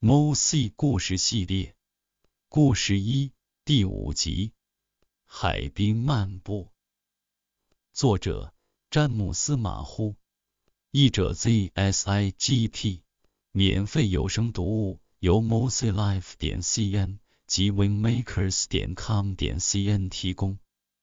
MoC 故事系列，故事1，第5集，海滨漫步。作者：詹姆斯·马呼，译者 ZSIGT， 免费有声读物，由 moclife.cn 及 wingmakers.com.cn 提供。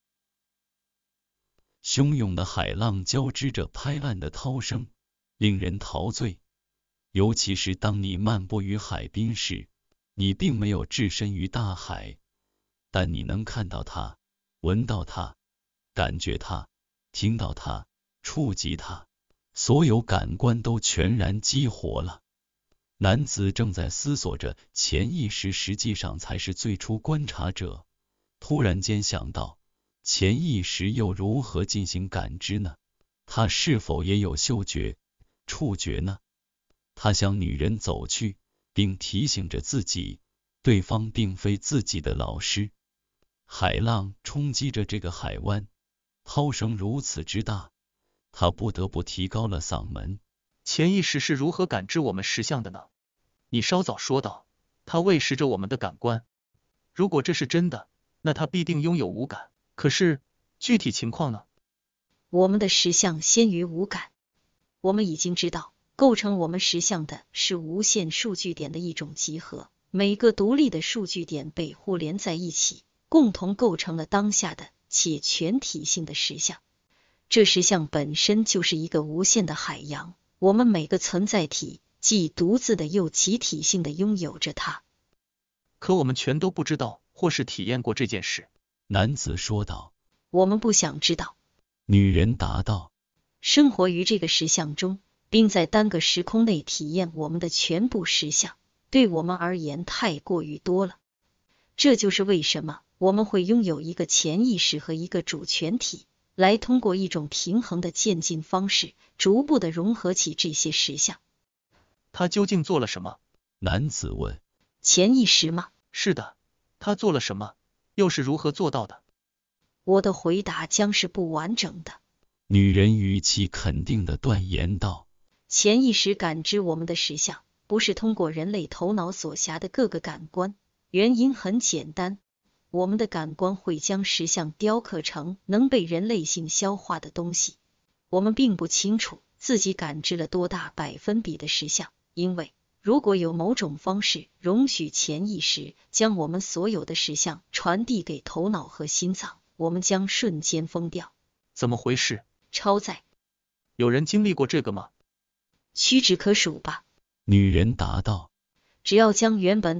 汹涌的海浪交织着拍岸的涛声，令人陶醉。尤其是当你漫步于海滨时，你并没有置身于大海，但你能看到它，闻到它，感觉它，听到它，触及它，所有感官都全然激活了。男子正在思索着潜意识实际上才是最初观察者，突然间想到，潜意识又如何进行感知呢？它是否也有嗅觉、触觉呢？他向女人走去，并提醒着自己，对方并非自己的老师。海浪冲击着这个海湾，涛声如此之大，他不得不提高了嗓门。 潜意识是如何感知我们实相的呢？你稍早说道，它喂食着我们的感官。如果这是真的，那它必定拥有五感。可是，具体情况呢？ 我们的实相先于五感。我们已经知道，构成我们实相的是无限数据点的一种集合，每个独立的数据点被互联在一起，共同构成了当下的且全体性的实相。这实相本身就是一个无限的海洋，我们每个存在体既独自的又集体性的拥有着它。 可我们全都不知道或是体验过这件事。 男子说道。 我们不想知道。 女人答道。 生活于这个实相中，并在单个时空内体验我们的全部实相，对我们而言太过于多了。这就是为什么我们会拥有一个潜意识和一个主权体，来通过一种平衡的渐进方式，逐步的融合起这些实相。 他究竟做了什么？ 男子问。 潜意识吗？ 是的，他做了什么？又是如何做到的？ 我的回答将是不完整的。 女人语气肯定地断言道。 潜意识感知我们的实相，不是通过人类头脑所辖的各个感官，原因很简单，我们的感官会将实相雕刻成能被人类性消化的东西。我们并不清楚自己感知了多大百分比的实相，因为如果有某种方式容许潜意识将我们所有的实相传递给头脑和心脏，我们将瞬间疯掉。 怎么回事？ 超载。 有人经历过这个吗？ 屈指可数吧。 女人答道。 只要将原本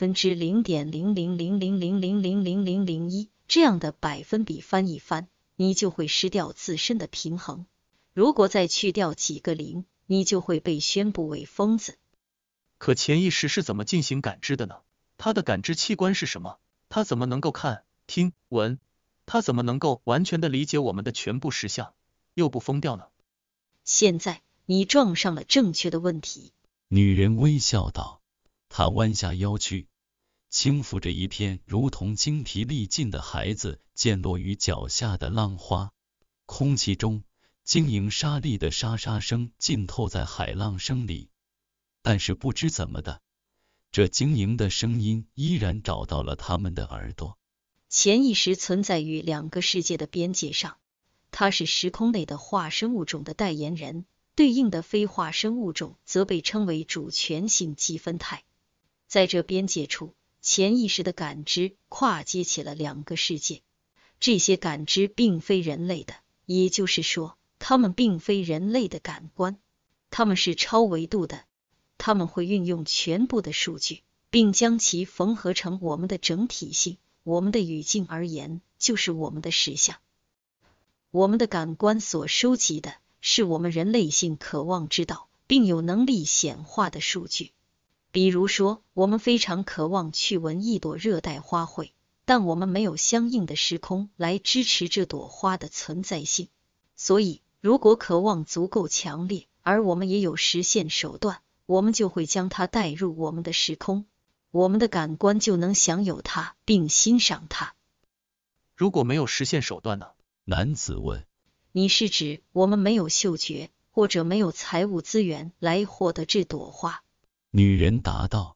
0.0000000000001这样的百分比翻一翻，你就会失掉自身的平衡。如果再去掉几个零，你就会被宣布为疯子。 可潜意识是怎么进行感知的呢？它的感知器官是什么？它怎么能够看、听、闻？它怎么能够完全的理解我们的全部实相，又不疯掉呢？ 现在你撞上了正确的问题。 女人微笑道。她弯下腰去，轻抚着一片如同精疲力尽的孩子溅落于脚下的浪花。空气中晶莹沙砾的沙沙声浸透在海浪声里，但是不知怎么的，这晶莹的声音依然找到了他们的耳朵。 潜意识存在于两个世界的边界上，它是时空内的化身物种的代言人，对应的非化身物种则被称为主权性积分态。在这边界处，潜意识的感知跨接起了两个世界，这些感知并非人类的，也就是说，它们并非人类的感官，它们是超维度的，它们会运用全部的数据，并将其缝合成我们的整体性。我们的语境而言，就是我们的实相。我们的感官所收集的是我们人类性渴望知道并有能力显化的数据。比如说，我们非常渴望去闻一朵热带花卉，但我们没有相应的时空来支持这朵花的存在性。所以，如果渴望足够强烈，而我们也有实现手段，我们就会将它带入我们的时空，我们的感官就能享有它并欣赏它。 如果没有实现手段呢？ 男子问。 你是指我们没有嗅觉，或者没有财务资源来获得这朵花？ 女人答道。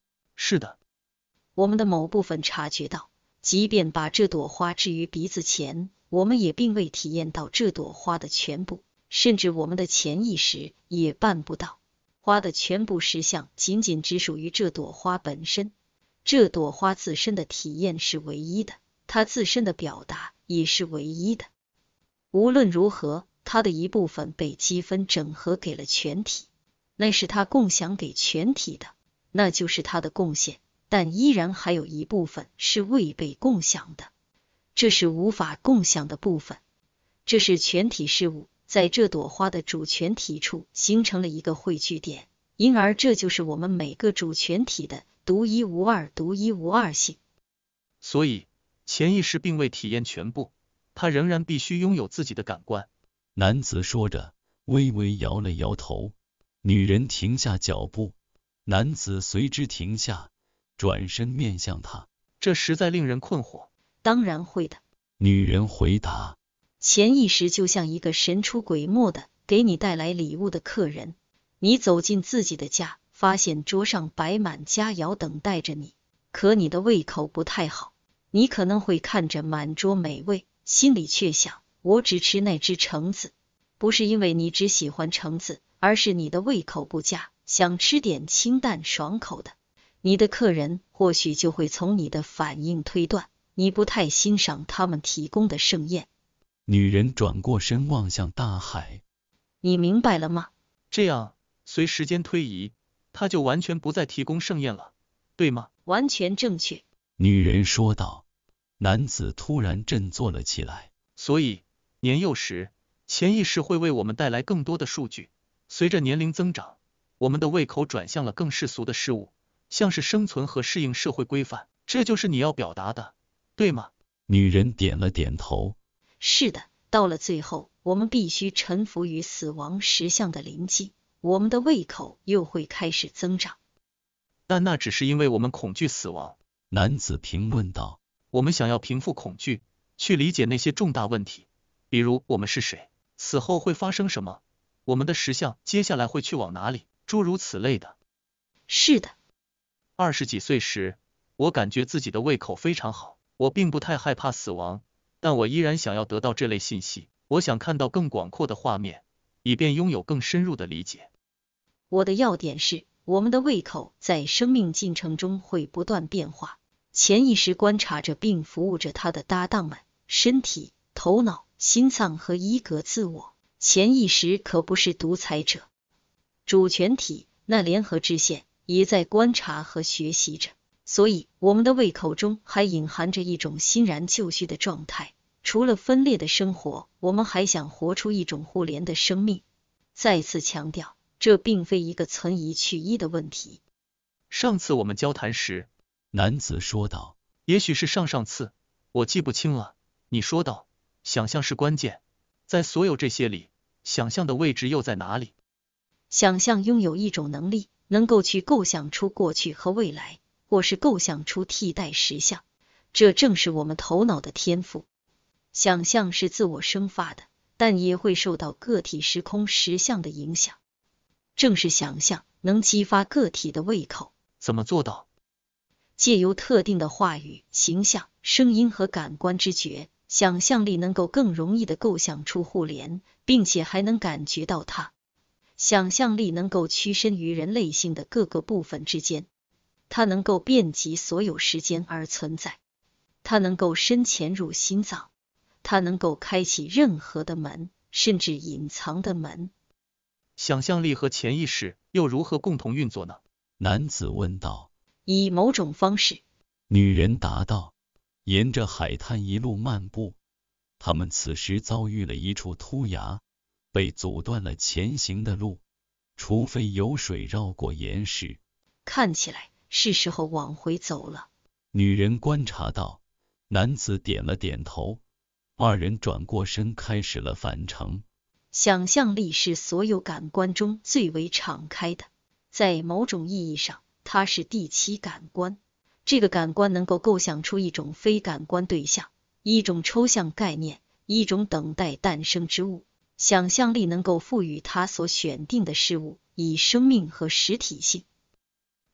是的。 我们的某部分察觉到，即便把这朵花置于鼻子前，我们也并未体验到这朵花的全部，甚至我们的潜意识也办不到。花的全部实相仅仅只属于这朵花本身，这朵花自身的体验是唯一的，它自身的表达也是唯一的。无论如何，它的一部分被积分整合给了全体，那是它共享给全体的，那就是它的贡献，但依然还有一部分是未被共享的，这是无法共享的部分，这是全体事物在这朵花的主权体处形成了一个汇聚点，因而这就是我们每个主权体的独一无二性。 所以潜意识并未体验全部，它仍然必须拥有自己的感官。 男子说着，微微摇了摇头。女人停下脚步，男子随之停下，转身面向他。 这实在令人困惑。 当然会的， 女人回答。 潜意识就像一个神出鬼没的给你带来礼物的客人，你走进自己的家，发现桌上摆满佳肴等待着你，可你的胃口不太好，你可能会看着满桌美味，心里却想，我只吃那只橙子，不是因为你只喜欢橙子，而是你的胃口不佳，想吃点清淡爽口的。你的客人或许就会从你的反应推断，你不太欣赏他们提供的盛宴。 女人转过身望向大海。 你明白了吗？ 这样，随时间推移，他就完全不再提供盛宴了，对吗？ 完全正确。 女人说道。男子突然振作了起来。 所以，年幼时，潜意识会为我们带来更多的数据。随着年龄增长，我们的胃口转向了更世俗的事物，像是生存和适应社会规范。这就是你要表达的，对吗？ 女人点了点头。 是的，到了最后，我们必须臣服于死亡实相的临近，我们的胃口又会开始增长。 但那只是因为我们恐惧死亡。 男子评论道。 我们想要平复恐惧，去理解那些重大问题，比如我们是谁，死后会发生什么，我们的实相接下来会去往哪里，诸如此类的。 是的。 20几岁时，我感觉自己的胃口非常好，我并不太害怕死亡，但我依然想要得到这类信息，我想看到更广阔的画面，以便拥有更深入的理解。 我的要点是，我们的胃口在生命进程中会不断变化，潜意识观察着并服务着他的搭档们，身体、头脑、心脏和一格自我。潜意识可不是独裁者，主权体那联合支线也在观察和学习着，所以我们的胃口中还隐含着一种欣然就绪的状态。除了分裂的生活，我们还想活出一种互联的生命。再次强调，这并非一个存疑去一的问题。 上次我们交谈时， 男子说道， 也许是上上次，我记不清了，你说道，想象是关键，在所有这些里，想象的位置又在哪里？ 想象拥有一种能力，能够去构想出过去和未来，或是构想出替代实相，这正是我们头脑的天赋。想象是自我生发的，但也会受到个体时空实相的影响。正是想象能激发个体的胃口。 怎么做到？ 借由特定的话语、形象、声音和感官知觉，想象力能够更容易地构想出互联，并且还能感觉到它。想象力能够屈伸于人类性的各个部分之间，它能够遍及所有时间而存在，它能够深潜入心脏，它能够开启任何的门，甚至隐藏的门。 想象力和潜意识又如何共同运作呢？ 男子问道。 以某种方式。 女人答道。沿着海滩一路漫步，他们此时遭遇了一处突崖，被阻断了前行的路，除非有水绕过岩石。 看起来是时候往回走了。 女人观察到。男子点了点头。二人转过身开始了返程。 想象力是所有感官中最为敞开的，在某种意义上，它是第七感官。这个感官能够构想出一种非感官对象，一种抽象概念，一种等待诞生之物。想象力能够赋予它所选定的事物以生命和实体性。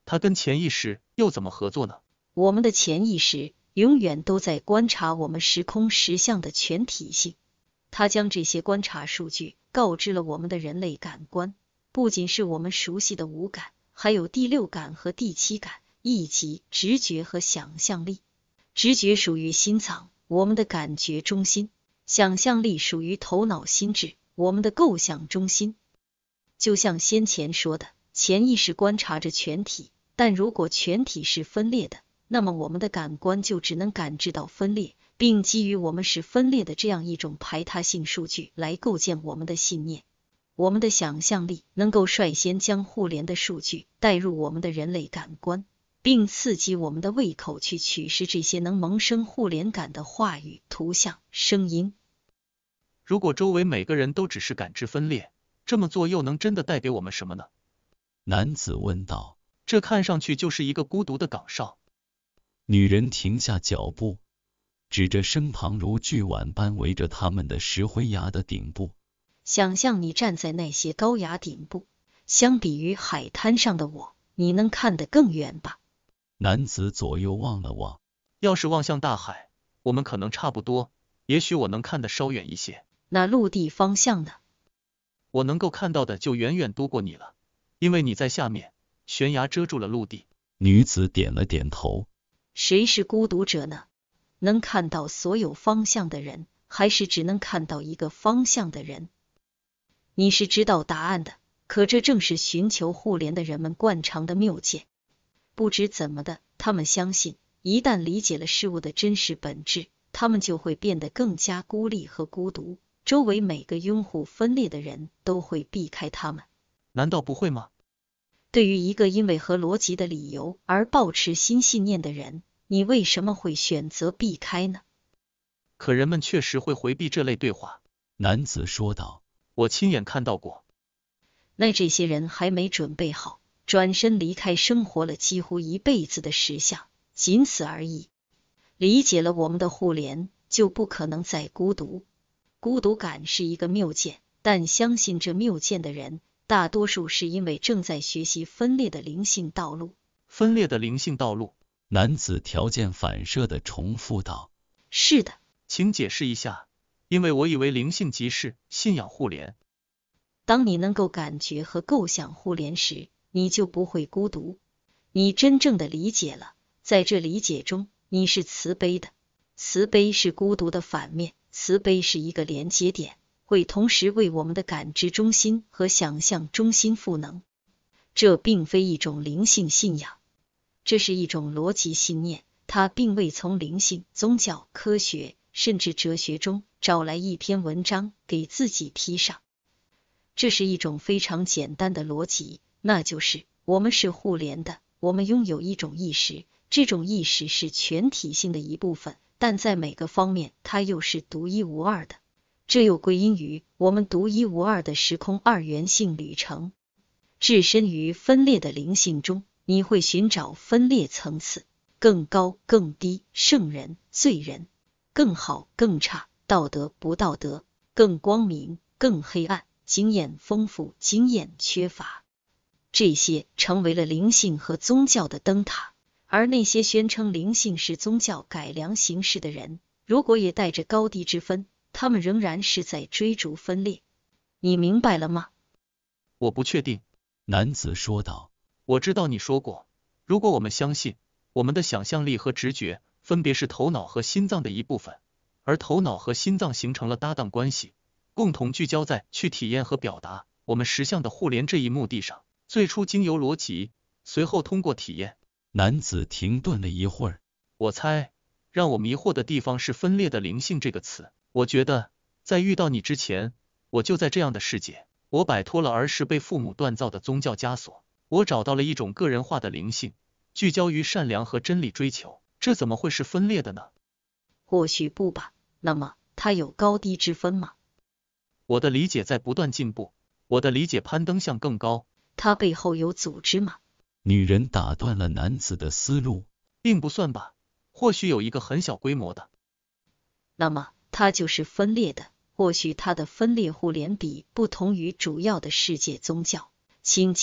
它跟潜意识又怎么合作呢？ 我们的潜意识永远都在观察我们时空实相的全体性，它将这些观察数据告知了我们的人类感官，不仅是我们熟悉的五感，还有第六感和第七感，以及直觉和想象力。直觉属于心脏，我们的感觉中心；想象力属于头脑心智，我们的构想中心。就像先前说的，潜意识观察着全体，但如果全体是分裂的，那么我们的感官就只能感知到分裂，并基于我们是分裂的这样一种排他性数据来构建我们的信念。我们的想象力能够率先将互联的数据带入我们的人类感官，并刺激我们的胃口去取食这些能萌生互联感的话语、图像、声音。 如果周围每个人都只是感知分裂，这么做又能真的带给我们什么呢？ 男子问道。 这看上去就是一个孤独的岗哨。 女人停下脚步，指着身旁如巨碗般围着他们的石灰崖的顶部。 想象你站在那些高崖顶部，相比于海滩上的我，你能看得更远吧？ 男子左右望了望。 要是望向大海，我们可能差不多，也许我能看得稍远一些。 那陆地方向呢？ 我能够看到的就远远多过你了，因为你在下面，悬崖遮住了陆地。 女子点了点头。 谁是孤独者呢？能看到所有方向的人，还是只能看到一个方向的人？你是知道答案的，可这正是寻求互联的人们惯常的谬见。不知怎么的，他们相信，一旦理解了事物的真实本质，他们就会变得更加孤立和孤独，周围每个拥护分裂的人都会避开他们。 难道不会吗？ 对于一个因为和逻辑的理由而抱持新信念的人，你为什么会选择避开呢？ 可人们确实会回避这类对话。 男子说道。 我亲眼看到过。 那这些人还没准备好，转身离开生活了几乎一辈子的实相，仅此而已。理解了我们的互联，就不可能再孤独。孤独感是一个谬见，但相信这谬见的人，大多数是因为正在学习分裂的灵性道路。 分裂的灵性道路？ 男子条件反射地重复道。 是的。 请解释一下，因为我以为灵性即是信仰互联。 当你能够感觉和构想互联时，你就不会孤独。你真正的理解了，在这理解中，你是慈悲的。慈悲是孤独的反面，慈悲是一个连接点，会同时为我们的感知中心和想象中心赋能。这并非一种灵性信仰，这是一种逻辑信念，它并未从灵性、宗教、科学甚至哲学中找来一篇文章给自己披上。这是一种非常简单的逻辑，那就是我们是互联的，我们拥有一种意识，这种意识是全体性的一部分，但在每个方面它又是独一无二的。这又归因于我们独一无二的时空二元性旅程。置身于分裂的灵性中，你会寻找分裂层次，更高、更低，圣人、罪人，更好、更差，道德、不道德，更光明、更黑暗，经验丰富，经验缺乏。这些成为了灵性和宗教的灯塔，而那些宣称灵性是宗教改良形式的人，如果也带着高低之分，他们仍然是在追逐分裂。你明白了吗？ 我不确定。 男子说道。 我知道你说过，如果我们相信我们的想象力和直觉分别是头脑和心脏的一部分，而头脑和心脏形成了搭档关系，共同聚焦在去体验和表达我们实相的互联这一目的上，最初经由逻辑，随后通过体验。 男子停顿了一会儿。 我猜，让我迷惑的地方是分裂的灵性这个词。我觉得，在遇到你之前，我就在这样的世界，我摆脱了儿时被父母锻造的宗教枷锁，我找到了一种个人化的灵性，聚焦于善良和真理追求，这怎么会是分裂的呢？ 或许不吧。那么，它有高低之分吗？ 我的理解在不断进步，我的理解攀登向更高。 它背后有组织吗？ 女人打断了男子的思路。 并不算吧，或许有一个很小规模的。 那么，它就是分裂的，或许它的分裂互联比不同于主要的世界宗教。请记住，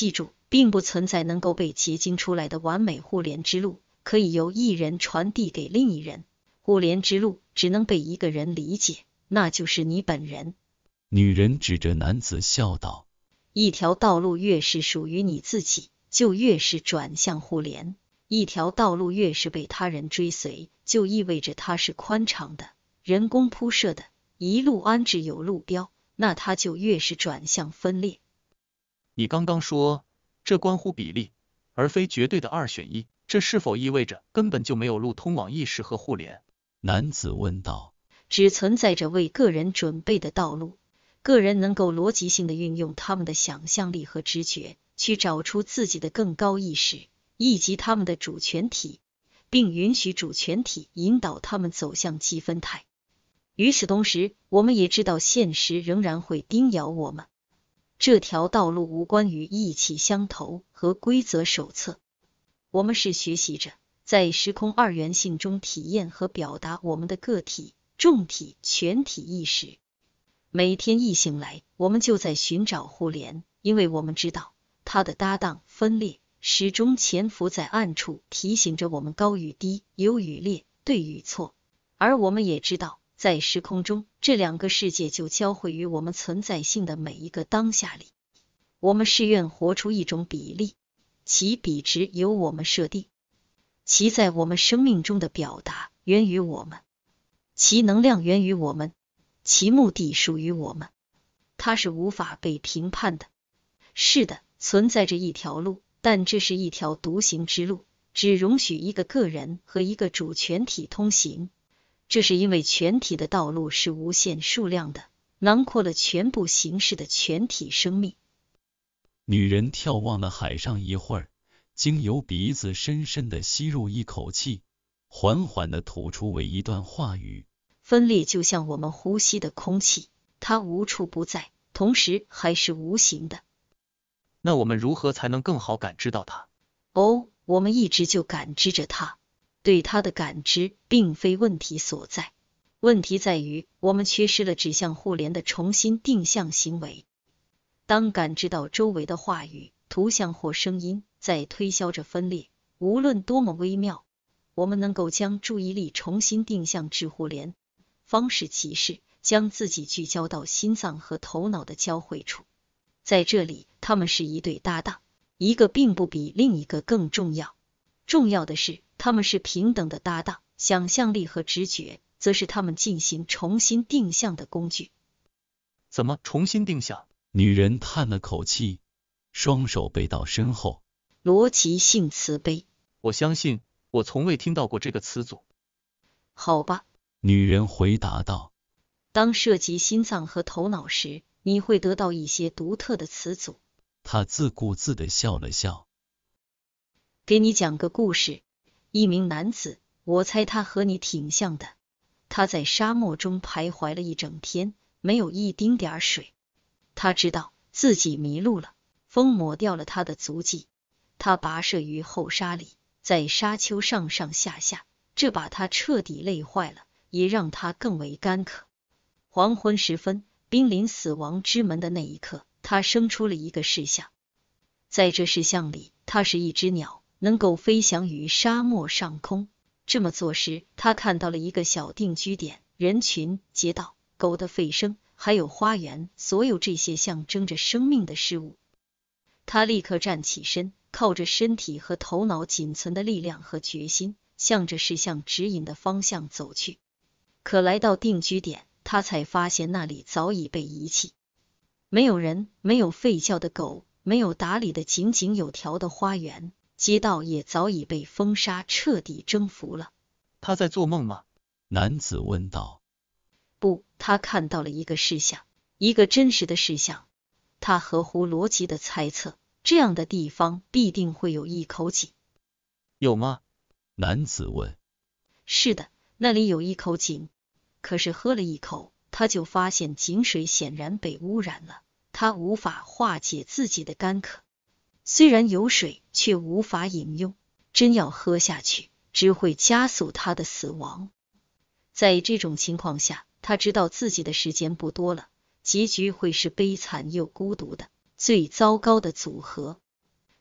并不存在能够被结晶出来的完美互联之路，可以由一人传递给另一人。互联之路只能被一个人理解，那就是你本人。 女人指着男子笑道： 一条道路越是属于你自己，就越是转向互联；一条道路越是被他人追随，就意味着它是宽敞的、人工铺设的，一路安置有路标，那它就越是转向分裂。 你刚刚说这关乎比例，而非绝对的2选1，这是否意味着根本就没有路通往意识和互联？ 男子问道。 只存在着为个人准备的道路，个人能够逻辑性的运用他们的想象力和直觉，去找出自己的更高意识以及他们的主权体，并允许主权体引导他们走向积分态。与此同时，我们也知道现实仍然会叮咬我们。这条道路无关于意气相投和规则手册，我们是学习着在时空二元性中体验和表达我们的个体、众体、全体意识。每天一醒来，我们就在寻找互联，因为我们知道它的搭档分裂始终潜伏在暗处，提醒着我们高与低、优与劣、对与错。而我们也知道，在时空中，这2个世界就交汇于我们存在性的每一个当下里。我们誓愿活出一种比例，其比值由我们设定，其在我们生命中的表达源于我们，其能量源于我们，其目的属于我们，它是无法被评判的。是的，存在着一条路，但这是一条独行之路，只容许一个个人和一个主权体通行。这是因为全体的道路是无限数量的，囊括了全部形式的全体生命。 女人眺望了海上一会儿，经由鼻子深深地吸入一口气，缓缓地吐出为一段话语。 分裂就像我们呼吸的空气，它无处不在，同时还是无形的。 那我们如何才能更好感知到它？ 我们一直就感知着它。对它的感知并非问题所在，问题在于我们缺失了指向互联的重新定向行为。当感知到周围的话语、图像或声音在推销着分裂，无论多么微妙，我们能够将注意力重新定向至互联，方式其是将自己聚焦到心脏和头脑的交汇处。在这里，他们是一对搭档，一个并不比另一个更重要。重要的是，他们是平等的搭档，想象力和直觉则是他们进行重新定向的工具。 怎么重新定向？ 女人叹了口气，双手背到身后。 逻辑性慈悲。 我相信，我从未听到过这个词组。 好吧， 女人回答道。 当涉及心脏和头脑时，你会得到一些独特的词组。 她自顾自地笑了笑。 给你讲个故事。一名男子，我猜他和你挺像的。他在沙漠中徘徊了一整天，没有一丁点水。他知道自己迷路了，风抹掉了他的足迹。他跋涉于后沙里，在沙丘上上下下，这把他彻底累坏了，也让他更为干渴。黄昏时分，濒临死亡之门的那一刻，他生出了一个事项。在这事项里，他是一只鸟，能够飞翔于沙漠上空。这么做时，他看到了一个小定居点，人群、街道、狗的吠声，还有花园，所有这些象征着生命的事物。他立刻站起身，靠着身体和头脑仅存的力量和决心，向着事项指引的方向走去。可来到定居点，他才发现那里早已被遗弃，没有人，没有吠叫的狗，没有打理的井井有条的花园，街道也早已被风沙彻底征服了。 他在做梦吗？ 男子问道。 不，他看到了一个事项，一个真实的事项。他合乎逻辑的猜测，这样的地方必定会有一口井。 有吗？ 男子问。 是的，那里有一口井。可是喝了一口，他就发现井水显然被污染了，他无法化解自己的干渴。虽然有水，却无法饮用，真要喝下去，只会加速他的死亡。在这种情况下，他知道自己的时间不多了，结局会是悲惨又孤独的，最糟糕的组合。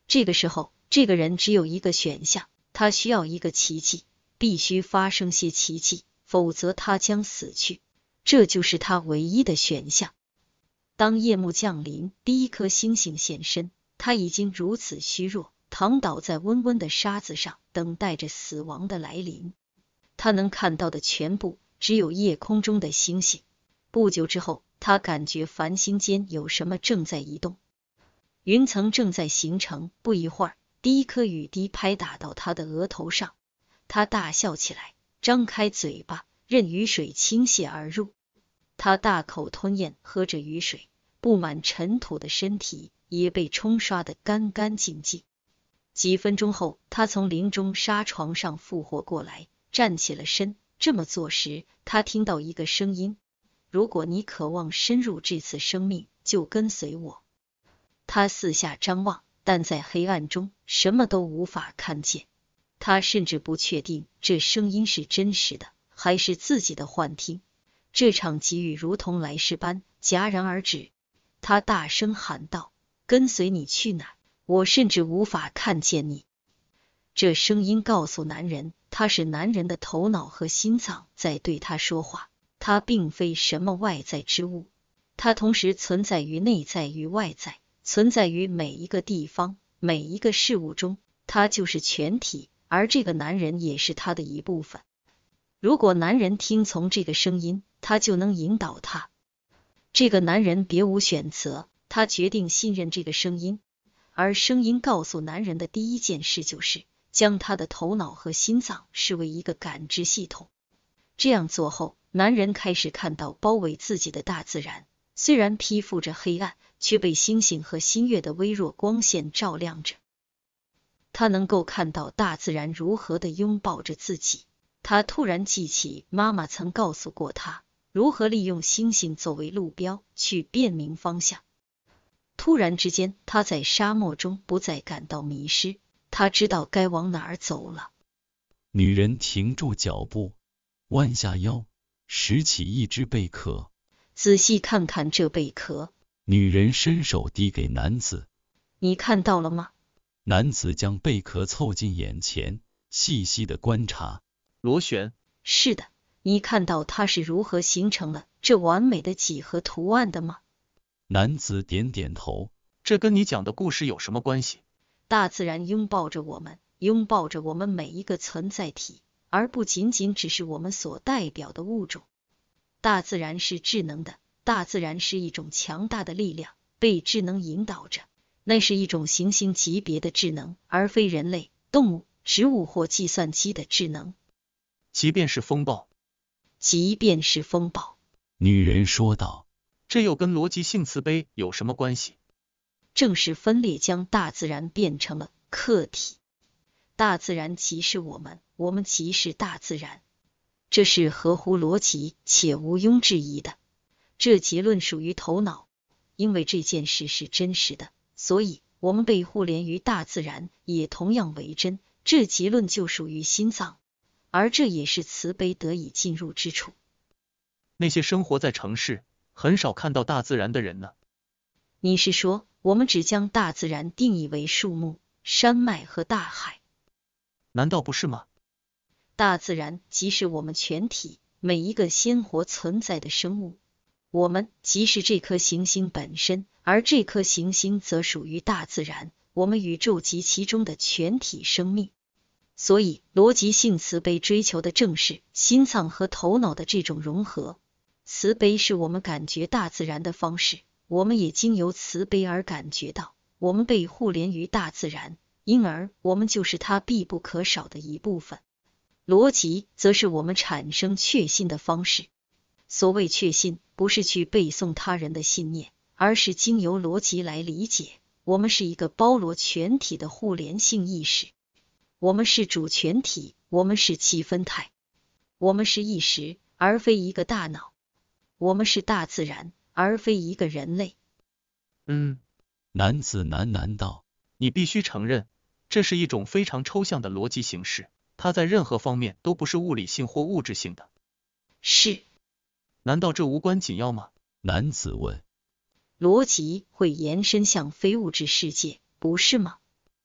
这个时候，这个人只有一个选项，他需要一个奇迹，必须发生些奇迹，否则他将死去。这就是他唯一的选项。当夜幕降临，第一颗星星现身，他已经如此虚弱，躺倒在温温的沙子上，等待着死亡的来临。他能看到的全部只有夜空中的星星。不久之后，他感觉繁星间有什么正在移动，云层正在形成。不一会儿，第一颗雨滴拍打到他的额头上，他大笑起来，张开嘴巴，任雨水倾泻而入。他大口吞咽，喝着雨水，布满尘土的身体也被冲刷得干干净净。几分钟后，他从林中沙床上复活过来，站起了身。这么做时，他听到一个声音：如果你渴望深入这次生命，就跟随我。他四下张望，但在黑暗中什么都无法看见。他甚至不确定这声音是真实的，还是自己的幻听。这场急雨如同来势般戛然而止。他大声喊道：跟随你去哪？我甚至无法看见你。这声音告诉男人，他是男人的头脑和心脏在对他说话。他并非什么外在之物，他同时存在于内在与外在，存在于每一个地方，每一个事物中。他就是全体，而这个男人也是他的一部分。如果男人听从这个声音，他就能引导他。这个男人别无选择，他决定信任这个声音。而声音告诉男人的第一件事就是将他的头脑和心脏视为一个感知系统。这样做后，男人开始看到包围自己的大自然，虽然披覆着黑暗，却被星星和新月的微弱光线照亮着。他能够看到大自然如何的拥抱着自己。他突然记起妈妈曾告诉过他，如何利用星星作为路标去辨明方向。突然之间，他在沙漠中不再感到迷失，他知道该往哪儿走了。 女人停住脚步，弯下腰，拾起一只贝壳。 仔细看看这贝壳。 女人伸手递给男子。 你看到了吗？ 男子将贝壳凑近眼前，细细的观察。 螺旋。 是的，你看到它是如何形成了这完美的几何图案的吗？ 男子点点头。 这跟你讲的故事有什么关系？ 大自然拥抱着我们，拥抱着我们每一个存在体，而不仅仅只是我们所代表的物种。大自然是智能的，大自然是一种强大的力量，被智能引导着。那是一种行星级别的智能，而非人类、动物、植物或计算机的智能。 即便是风暴。 即便是风暴。 女人说道。 这又跟逻辑性慈悲有什么关系？ 正是分裂将大自然变成了客体。大自然即是我们，我们即是大自然。这是合乎逻辑且毋庸置疑的。这结论属于头脑，因为这件事是真实的，所以我们被互联于大自然也同样为真。这结论就属于心脏，而这也是慈悲得以进入之处。 那些生活在城市很少看到大自然的人呢？ 你是说我们只将大自然定义为树木、山脉和大海？ 难道不是吗？ 大自然即是我们全体，每一个鲜活存在的生物。我们即是这颗行星本身，而这颗行星则属于大自然，我们宇宙及其中的全体生命。所以逻辑性慈悲追求的正是心脏和头脑的这种融合。慈悲是我们感觉大自然的方式，我们也经由慈悲而感觉到我们被互联于大自然，因而我们就是它必不可少的一部分。逻辑则是我们产生确信的方式。所谓确信，不是去背诵他人的信念，而是经由逻辑来理解，我们是一个包罗全体的互联性意识。我们是主全体，我们是气分态，我们是意识，而非一个大脑。我们是大自然，而非一个人类。 男子喃喃道。 你必须承认，这是一种非常抽象的逻辑形式，它在任何方面都不是物理性或物质性的。 是。 难道这无关紧要吗？ 男子问。 逻辑会延伸向非物质世界，不是吗？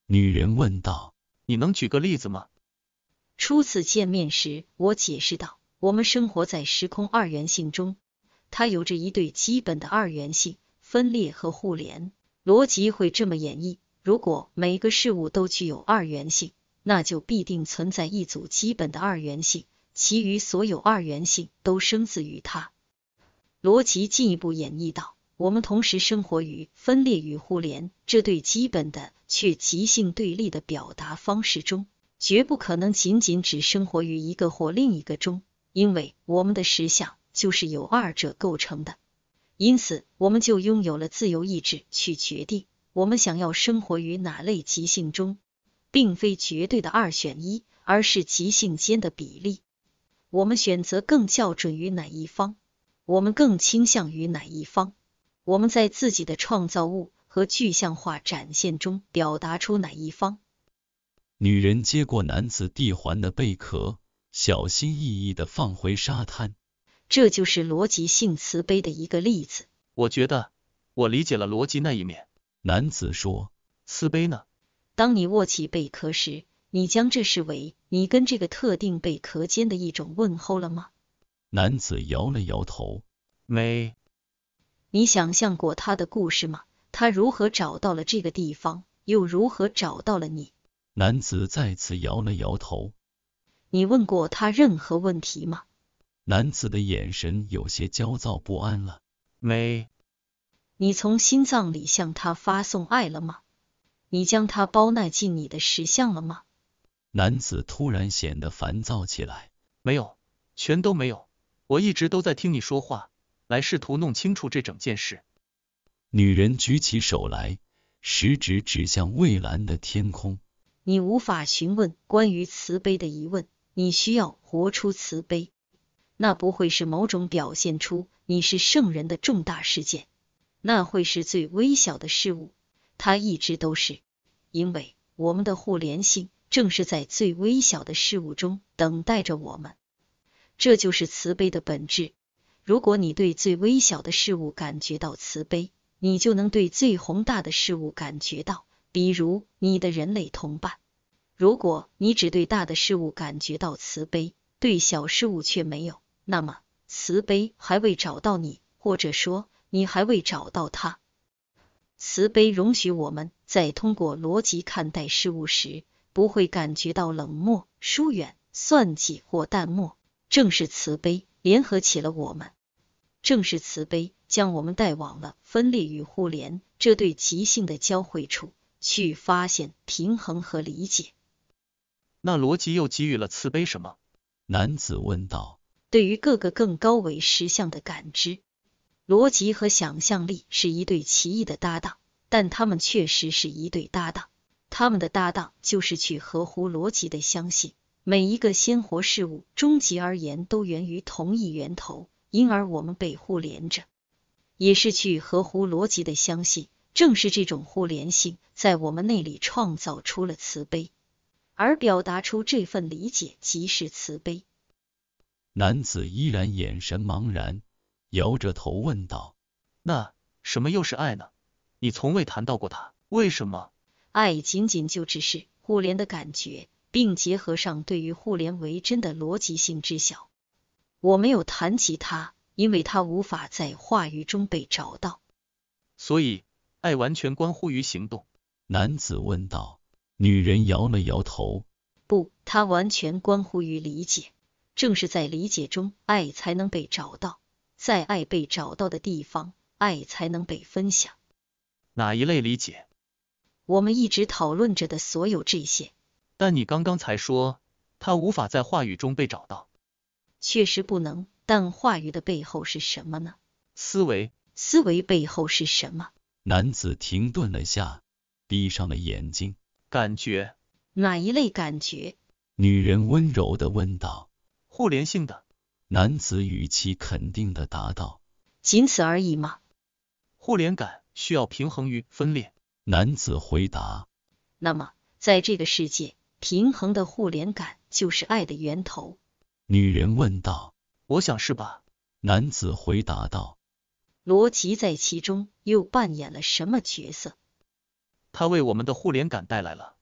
女人问道。 你能举个例子吗？ 初次见面时，我解释道，我们生活在时空二元性中，它有着一对基本的二元性，分裂和互联。逻辑会这么演绎，如果每个事物都具有二元性，那就必定存在一组基本的二元性，其余所有二元性都生自于它。逻辑进一步演绎道，我们同时生活于分裂与互联这对基本的却极性对立的表达方式中，绝不可能仅仅只生活于一个或另一个中，因为我们的实相就是由二者构成的。因此，我们就拥有了自由意志去决定我们想要生活于哪类极性中，并非绝对的二选一，而是极性间的比例。我们选择更校准于哪一方，我们更倾向于哪一方，我们在自己的创造物和具象化展现中表达出哪一方。 女人接过男子递还的贝壳，小心翼翼地放回沙滩。 这就是逻辑性慈悲的一个例子。 我觉得我理解了逻辑那一面。 男子说。 慈悲呢？ 当你握起贝壳时，你将这视为你跟这个特定贝壳间的一种问候了吗？ 男子摇了摇头。 没。 你想象过他的故事吗？他如何找到了这个地方，又如何找到了你？ 男子再次摇了摇头。 你问过他任何问题吗？ 男子的眼神有些焦躁不安了。 没。 你从心脏里向他发送爱了吗？你将他包纳进你的实相了吗？ 男子突然显得烦躁起来。 没有，全都没有。我一直都在听你说话，来试图弄清楚这整件事。 女人举起手来，食指指向蔚蓝的天空。 你无法询问关于慈悲的疑问，你需要活出慈悲。那不会是某种表现出你是圣人的重大事件，那会是最微小的事物，它一直都是，因为我们的互联性正是在最微小的事物中等待着我们。这就是慈悲的本质。如果你对最微小的事物感觉到慈悲，你就能对最宏大的事物感觉到，比如你的人类同伴。如果你只对大的事物感觉到慈悲，对小事物却没有，那么慈悲还未找到你，或者说你还未找到它。慈悲容许我们在通过逻辑看待事物时，不会感觉到冷漠、疏远、算计或淡漠。正是慈悲联合起了我们，正是慈悲将我们带往了分裂与互联这对极性的交汇处，去发现平衡和理解。 那逻辑又给予了慈悲什么？ 男子问道。 对于各个更高维实相的感知，逻辑和想象力是一对奇异的搭档，但他们确实是一对搭档。他们的搭档就是去合乎逻辑的相信，每一个鲜活事物终极而言都源于同一源头，因而我们被互联着。也是去合乎逻辑的相信，正是这种互联性在我们内里创造出了慈悲，而表达出这份理解即是慈悲。 男子依然眼神茫然，摇着头问道。 那什么又是爱呢？你从未谈到过它，为什么？ 爱仅仅就只是互联的感觉，并结合上对于互联为真的逻辑性知晓。我没有谈及它，因为它无法在话语中被找到。 所以，爱完全关乎于行动。 男子问道。女人摇了摇头。 不，它完全关乎于理解。正是在理解中，爱才能被找到。在爱被找到的地方，爱才能被分享。 哪一类理解？ 我们一直讨论着的所有这些。 但你刚刚才说，它无法在话语中被找到。 确实不能，但话语的背后是什么呢？ 思维。 思维背后是什么？ 男子停顿了下，闭上了眼睛。 感觉。 哪一类感觉？ 女人温柔地问道。 互联性的。 男子语气肯定地答道。 仅此而已吗？ 互联感需要平衡与分裂。 男子回答。 那么，在这个世界，平衡的互联感就是爱的源头。 女人问道。 我想是吧。 男子回答道。 逻辑在其中又扮演了什么角色？ 它为我们的互联感带来了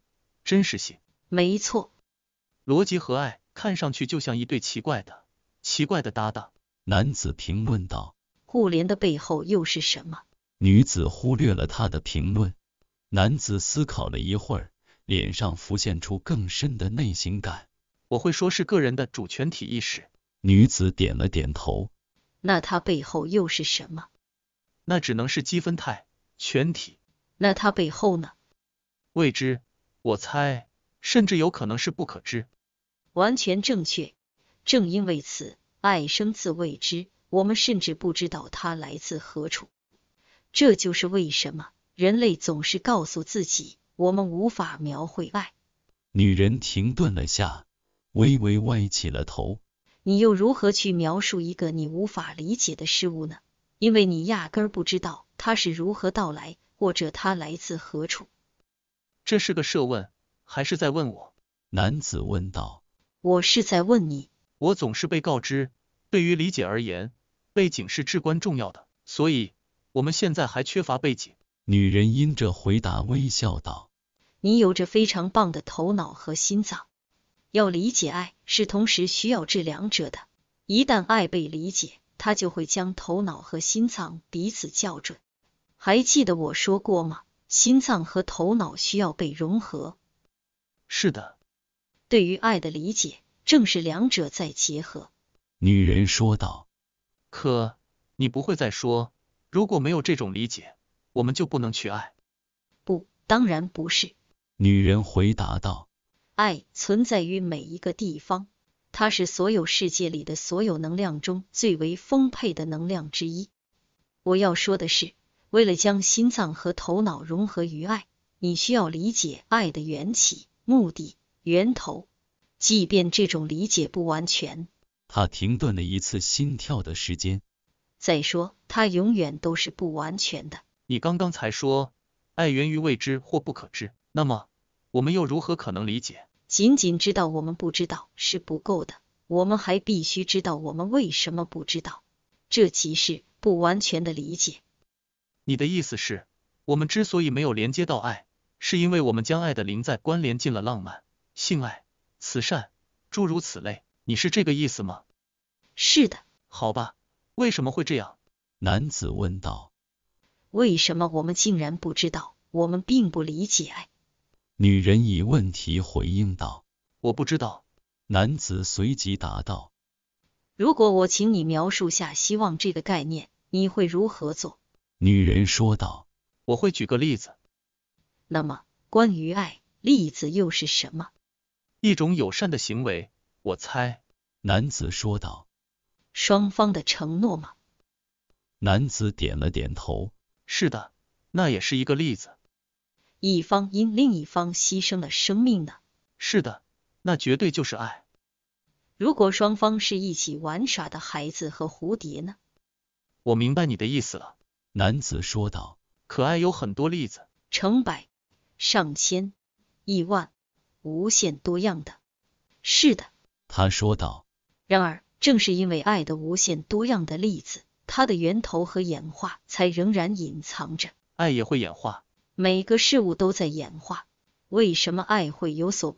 真实性。 没错。 逻辑和爱看上去就像一对奇怪的搭档。 男子评论道。 互联的背后又是什么？ 女子忽略了他的评论。男子思考了一会儿，脸上浮现出更深的内心感。 我会说是个人的主权体意识。 女子点了点头。 那它背后又是什么？ 那只能是积分态全体。 那它背后呢？ 未知，我猜，甚至有可能是不可知。 完全正确。正因为此，爱生自未知，我们甚至不知道它来自何处。这就是为什么人类总是告诉自己，我们无法描绘爱。 女人停顿了下，微微歪起了头。 你又如何去描述一个你无法理解的事物呢？因为你压根儿不知道它是如何到来，或者它来自何处。 这是个设问，还是在问我？ 男子问道。 我是在问你。 我总是被告知，对于理解而言，背景是至关重要的，所以我们现在还缺乏背景。 女人因着回答微笑道。 你有着非常棒的头脑和心脏。要理解爱，是同时需要这两者的。一旦爱被理解，它就会将头脑和心脏彼此校准。还记得我说过吗？心脏和头脑需要被融合。 是的。 对于爱的理解，正是两者在结合。 女人说道。 可，你不会再说，如果没有这种理解，我们就不能去爱？ 不，当然不是。 女人回答道。 爱存在于每一个地方，它是所有世界里的所有能量中最为丰沛的能量之一。我要说的是，为了将心脏和头脑融合于爱，你需要理解爱的缘起、目的、源头，即便这种理解不完全。 他停顿了一次心跳的时间。 再说，它永远都是不完全的。 你刚刚才说，爱源于未知或不可知，那么我们又如何可能理解？ 仅仅知道我们不知道是不够的，我们还必须知道我们为什么不知道，这即是不完全的理解。 你的意思是，我们之所以没有连接到爱，是因为我们将爱的灵在关联进了浪漫、性爱、慈善，诸如此类，你是这个意思吗？ 是的。 好吧，为什么会这样？ 男子问道。 为什么我们竟然不知道？我们并不理解爱。 女人以问题回应道。 我不知道。 男子随即答道。 如果我请你描述下希望这个概念，你会如何做？ 女人说道。 我会举个例子。 那么，关于爱，例子又是什么？ 一种友善的行为，我猜。 男子说道。 双方的承诺吗？ 男子点了点头。 是的，那也是一个例子。 一方因另一方牺牲了生命呢？ 是的，那绝对就是爱。 如果双方是一起玩耍的孩子和蝴蝶呢？ 我明白你的意思了。 男子说道。 可爱有很多例子， 成百、上千、亿万，无限多样的。是的。 他说道。 然而，正是因为爱的无限多样的例子，它的源头和演化才仍然隐藏着。 爱也会演化。 每个事物都在演化。为什么爱会有所